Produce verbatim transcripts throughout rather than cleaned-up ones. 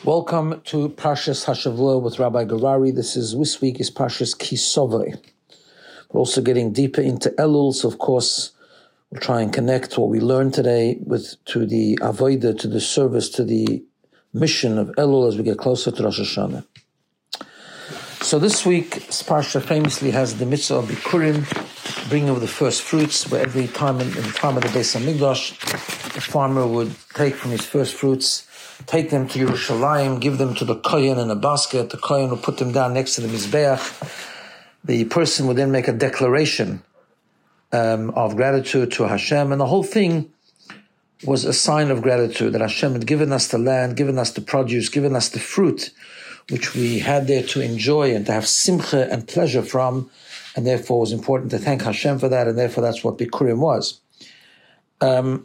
Welcome to Parshas Hashavua with Rabbi Garari. This is this week is Parshas Kisovei. We're also getting deeper into Elul, so of course we'll try and connect what we learned today with to the Avodah, to the service, to the mission of Elul as we get closer to Rosh Hashanah. So this week's Parsha famously has the mitzvah of Bikurim, bringing of the first fruits, where every time in, in the time of the Beis Hamikdash, the farmer would take from his first fruits, take them to Yerushalayim, give them to the Kohen in a basket. The Kohen would put them down next to the Mizbeach. The person would then make a declaration um, of gratitude to Hashem, and the whole thing was a sign of gratitude that Hashem had given us the land, given us the produce, given us the fruit, which we had there to enjoy and to have simcha and pleasure from, and therefore it was important to thank Hashem for that, and therefore that's what Bikurim was. Um,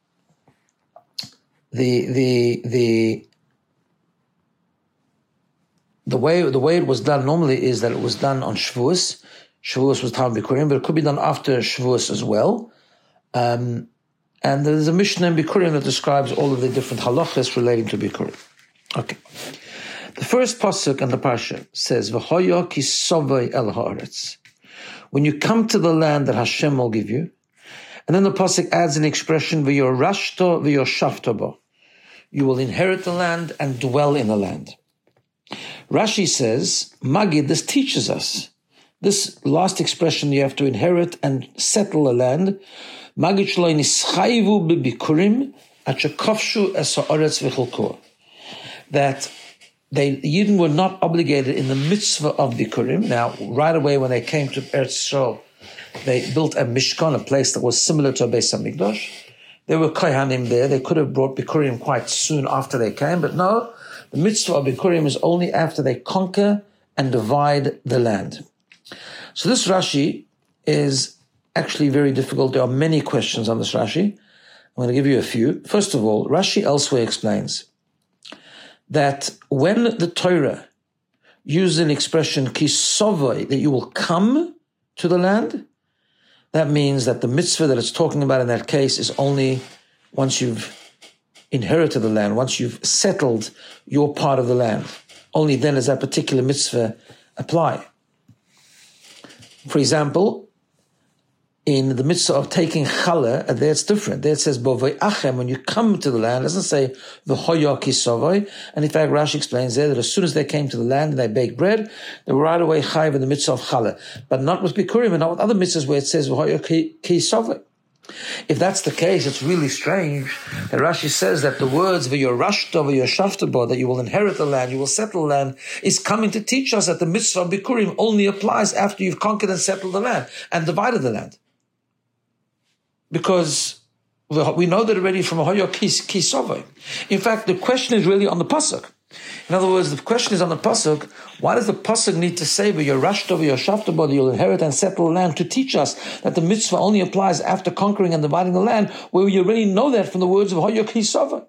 the the the the way the way it was done normally is that it was done on Shavuos. Shavuos was time Bikurim, but it could be done after Shavuos as well. Um, and there's a Mishnah in Bikurim that describes all of the different halachas relating to Bikurim. Okay. The first pasuk in the parsha says, "V'hoya kisovei el haaretz." When you come to the land that Hashem will give you, and then the pasuk adds an expression, "V'yorashto v'yoshafto bo." You will inherit the land and dwell in the land. Rashi says, Magid, this teaches us. This last expression, you have to inherit and settle the land. Magid shlo nischayvu b'bikurim achakofshu es haaretz v'chilko. That they, the Yidden were not obligated in the mitzvah of Bikurim. Now, right away when they came to Eretz Yisrael, they built a Mishkan, a place that was similar to a Beis Hamikdash. There were Kohanim there. They could have brought Bikurim quite soon after they came, but no, the mitzvah of Bikurim is only after they conquer and divide the land. So this Rashi is actually very difficult. There are many questions on this Rashi. I'm going to give you a few. First of all, Rashi elsewhere explains that when the Torah uses an expression, kisovoi, that you will come to the land, that means that the mitzvah that it's talking about in that case is only once you've inherited the land, once you've settled your part of the land. Only then does that particular mitzvah apply. For example, in the mitzvah of taking challah, there it's different. There it says, Bovei achem, when you come to the land, it doesn't say, V'hoya kisovoi. And in fact, Rashi explains there that as soon as they came to the land and they baked bread, they were right away chayiv in the mitzvah of challah. But not with Bikurim and not with other mitzvahs where it says, V'hoya kisovoi. If that's the case, it's really strange that Rashi says that the words V'yorashto v'yoshafto, that you will inherit the land, you will settle the land, is coming to teach us that the mitzvah of Bikurim only applies after you've conquered and settled the land and divided the land. Because we know that already from Ahoyo Kisovei. In fact, the question is really on the pasuk. In other words, the question is on the pasuk. Why does the pasuk need to say V'yorashto v'yoshafto, that you'll inherit and settle the land, to teach us that the mitzvah only applies after conquering and dividing the land, where we already know that from the words of Ahoyo Kisovei?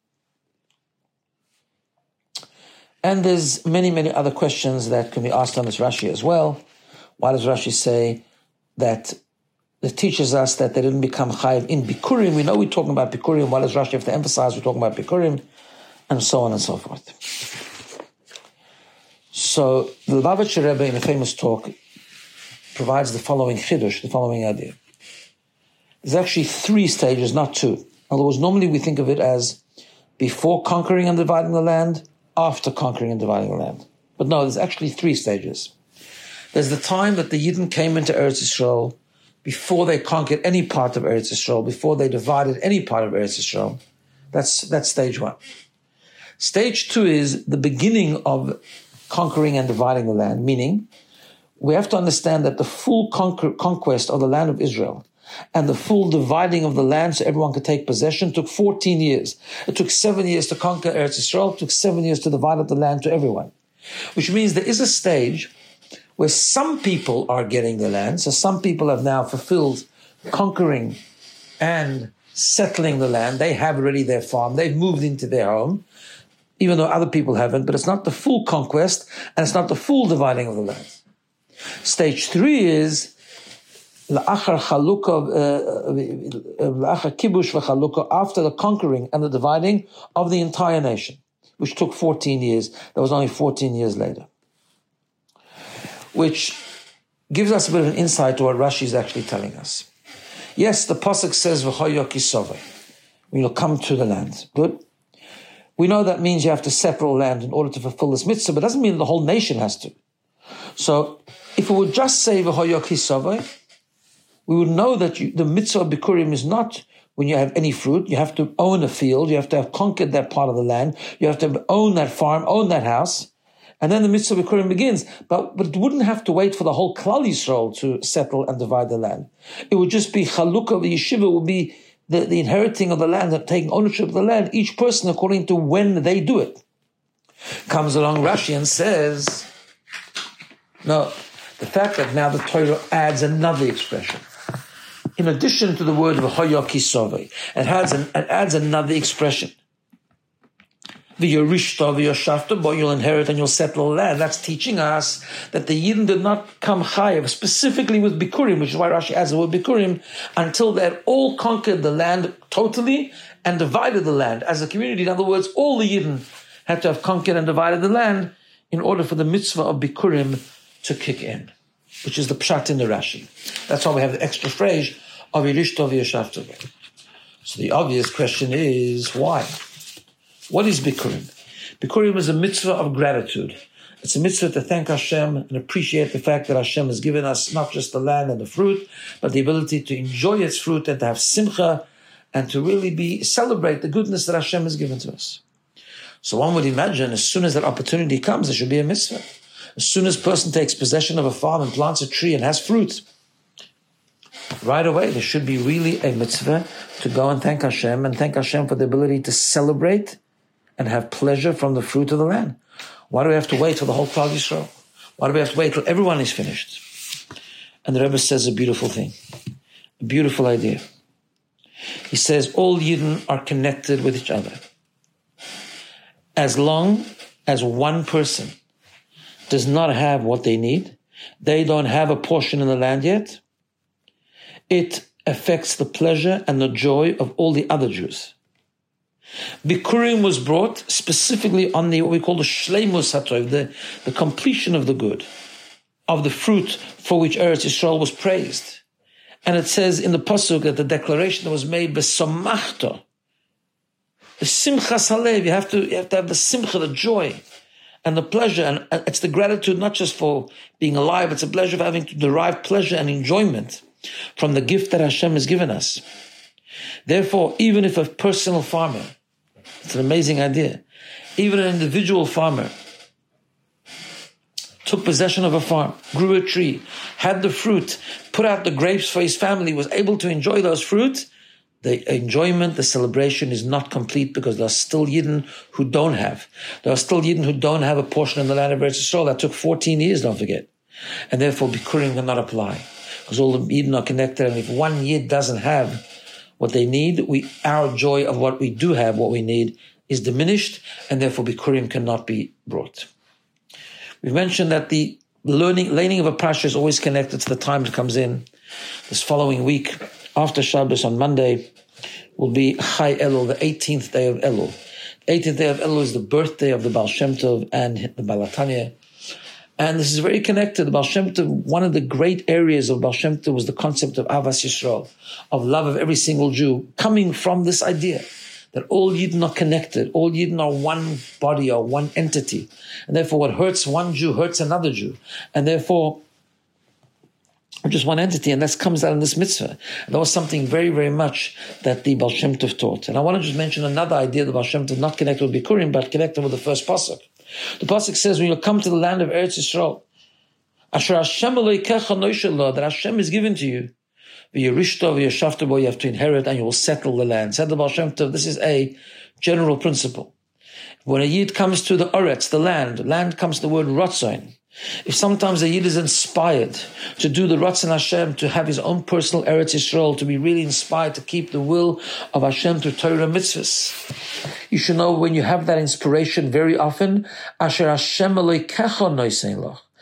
And there's many, many other questions that can be asked on this Rashi as well. Why does Rashi say that it teaches us that they didn't become chayiv in Bikurim? We know we're talking about Bikurim. Why does Rashi have to emphasize we're talking about Bikurim? And so on and so forth. So the Lubavitcher Rebbe, in a famous talk, provides the following chiddush, the following idea. There's actually three stages, not two. In other words, normally we think of it as before conquering and dividing the land, after conquering and dividing the land. But no, there's actually three stages. There's the time that the Yidden came into Eretz Yisrael, before they conquered any part of Eretz Yisrael, before they divided any part of Eretz Yisrael. That's, that's stage one. Stage two is the beginning of conquering and dividing the land, meaning we have to understand that the full conquer, conquest of the land of Israel and the full dividing of the land so everyone could take possession took fourteen years. It took seven years to conquer Eretz Yisrael, it took seven years to divide up the land to everyone. Which means there is a stage where some people are getting the land. So some people have now fulfilled conquering and settling the land. They have already their farm. They've moved into their home, even though other people haven't. But it's not the full conquest, and it's not the full dividing of the land. Stage three is la'achar chalukah, la'achar kibush v'chalukah, after the conquering and the dividing of the entire nation. which took fourteen years. That was only fourteen years later. Which gives us a bit of an insight to what Rashi is actually telling us. Yes, the pasuk says, V'choyo kisovei, when you'll come to the land. Good. We know that means you have to settle land in order to fulfill this mitzvah, but it doesn't mean the whole nation has to. So, if we would just say V'choyo kisovei, we would know that you, the mitzvah of Bikurim is not when you have any fruit. You have to own a field. You have to have conquered that part of the land. You have to own that farm, own that house. And then the mitzvah of Bikurim begins. But, but it wouldn't have to wait for the whole Klal Yisrael to settle and divide the land. It would just be Chalukah, the yeshiva would be the, the inheriting of the land and taking ownership of the land, each person according to when they do it. Comes along Rashi and says, no, the fact that now the Torah adds another expression. In addition to the word v'hoyo kisovei, it adds, an, it adds another expression. V'yorishta v'yoshavta bo, you'll inherit and you'll settle the land. That's teaching us that the Yidden did not come chayav, specifically with Bikurim, which is why Rashi adds the word Bikurim, until they had all conquered the land totally and divided the land as a community. In other words, all the Yidden had to have conquered and divided the land in order for the mitzvah of Bikurim to kick in, which is the pshat in the Rashi. That's why we have the extra phrase of Yerishto v'yoshavta. So the obvious question is, why? What is Bikurim? Bikurim is a mitzvah of gratitude. It's a mitzvah to thank Hashem and appreciate the fact that Hashem has given us not just the land and the fruit, but the ability to enjoy its fruit and to have simcha and to really be celebrate the goodness that Hashem has given to us. So one would imagine as soon as that opportunity comes, there should be a mitzvah. As soon as a person takes possession of a farm and plants a tree and has fruit, right away there should be really a mitzvah to go and thank Hashem and thank Hashem for the ability to celebrate and have pleasure from the fruit of the land. Why do we have to wait for the whole Klal Yisrael? Why do we have to wait till everyone is finished? And the Rebbe says a beautiful thing, a beautiful idea. He says all Yidden are connected with each other. As long as one person does not have what they need, they don't have a portion in the land yet, it affects the pleasure and the joy of all the other Jews. Bikurim was brought specifically on the what we call the shleimus hatov, the, the completion of the good, of the fruit for which Eretz Yisrael was praised. And it says in the pasuk that the declaration that was made b'samachta, the simchas halev, you have to you have to have the simcha, the joy, and the pleasure, and it's the gratitude not just for being alive, it's a pleasure of having to derive pleasure and enjoyment from the gift that Hashem has given us. Therefore, even if a personal farmer, it's an amazing idea, even an individual farmer took possession of a farm, grew a tree, had the fruit, put out the grapes for his family, was able to enjoy those fruits, the enjoyment, the celebration is not complete because there are still Yidden who don't have. There are still Yidden who don't have a portion in the land of Eretz Yisrael. That took fourteen years, don't forget. And therefore, Bikurim cannot apply because all the Yidden are connected. And if one Yid doesn't have what they need, we our joy of what we do have, what we need, is diminished, and therefore Bikurim cannot be brought. We've mentioned that the learning, learning of a parsha is always connected to the time it comes in. This following week, after Shabbos on Monday, will be Chai Elul, the eighteenth day of Elul. The eighteenth day of Elul is the birthday of the Baal Shem Tov and the Baal HaTanya. And this is very connected. The Baal Shem Tov, one of the great areas of Baal Shem Tov was the concept of Avas Yisrael, of love of every single Jew, coming from this idea that all Yidden are connected, all Yidden are one body or one entity. And therefore what hurts one Jew hurts another Jew. And therefore, just one entity, and that comes out in this mitzvah. And that was something very, very much that the Baal Shem Tov taught. And I want to just mention another idea that Baal Shem Tov not connected with Bikurim, but connected with the first pasuk. The pasuk says, when you come to the land of Eretz Yisrael, Asher Hashem Elokecha noishallah, that Hashem is given to you, v'yerishto v'yoshavta bo, you have to inherit and you will settle the land. Said the Baal Shem Tov, this is a general principle. When a Yid comes to the Oretz, the land, land comes the word Ratzon. If sometimes a Yid is inspired to do the Ratzon Hashem, to have his own personal Eretz Yisrael, to be really inspired to keep the will of Hashem through Torah mitzvahs, you should know when you have that inspiration very often, Asher Hashem Elokecha noisei loch,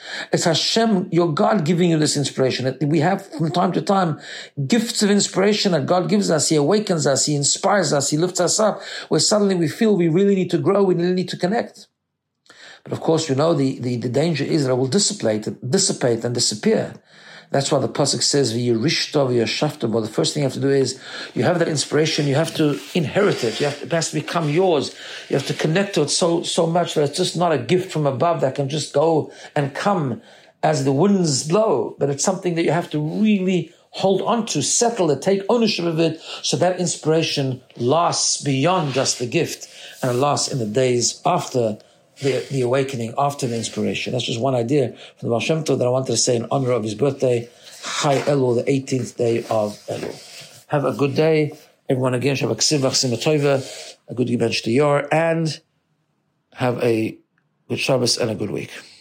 It's Hashem, your God, giving you this inspiration. We have from time to time gifts of inspiration that God gives us. He awakens us, He inspires us, He lifts us up, where suddenly we feel we really need to grow, we really need to connect. But of course, we know the, the, the danger is that it will dissipate, dissipate and disappear. That's why the pasuk says, "V'yirishto v'yashafto." But the first thing you have to do is, you have that inspiration, you have to inherit it. You have to, it has to become yours. You have to connect to it so so much that it's just not a gift from above that can just go and come as the winds blow. But it's something that you have to really hold on to, settle it, take ownership of it, so that inspiration lasts beyond just the gift, and it lasts in the days after The, the awakening, after the inspiration. That's just one idea from the Baal Shem Tov that I wanted to say in honor of his birthday, Chai Elul, the eighteenth day of Elul. Have a good day, everyone. Again, Shabbat Ksivach Simatova, a good Giben Shtiyar, and have a good Shabbos and a good week.